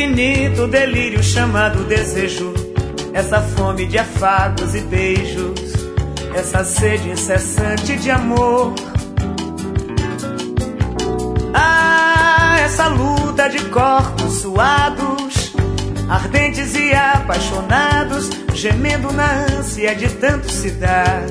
infinito delírio chamado desejo, essa fome de afagos e beijos, essa sede incessante de amor. Ah, essa luta de corpos suados, ardentes e apaixonados, gemendo na ânsia de tanto se dar.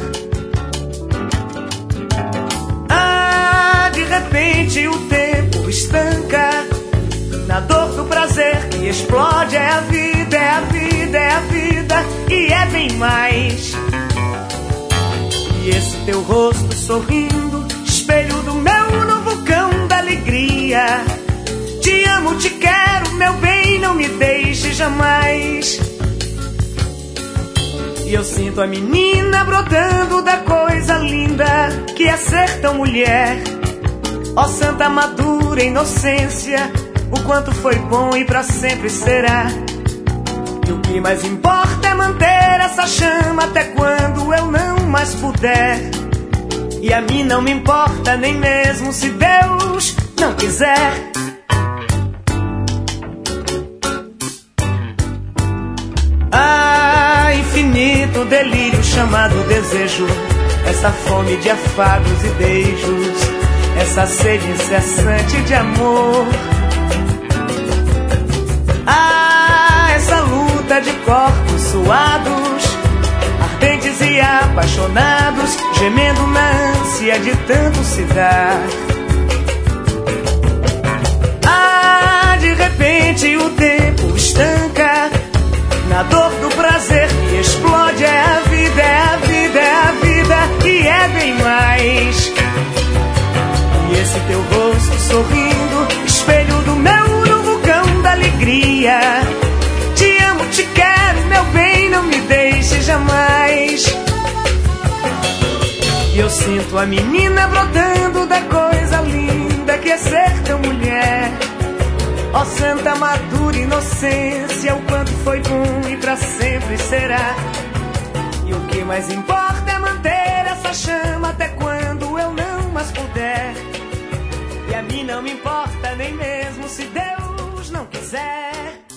Ah, de repente o tempo estanca, na dor do prazer que explode. É a vida, é a vida, é a vida, e é bem mais. E esse teu rosto sorrindo, espelho do meu no vulcão da alegria. Te amo, te quero, meu bem, não me deixe jamais. E eu sinto a menina brotando da coisa linda que é ser tão mulher. Ó santa madura inocência, o quanto foi bom e pra sempre será. E o que mais importa é manter essa chama até quando eu não mais puder. E a mim não me importa nem mesmo se Deus não quiser. Ah, infinito delírio chamado desejo, essa fome de afagos e beijos, essa sede incessante de amor. Ah, essa luta de corpos suados, ardentes e apaixonados, gemendo na ânsia de tanto se dar. Ah, de repente o tempo estanca, na dor do prazer que explode. É a vida, é a vida, é a vida, e é bem mais. E esse teu rosto sorrindo, espelho do meu no vulcão da alegria. Te amo, te quero, meu bem, não me deixe jamais. E eu sinto a menina brotando da coisa linda que é ser tão mulher. Ó santa madura inocência, o quanto foi bom e pra sempre será. E o que mais importa é manter essa chama até quando eu não mais puder. E a mim não me importa nem mesmo se Deus não quiser.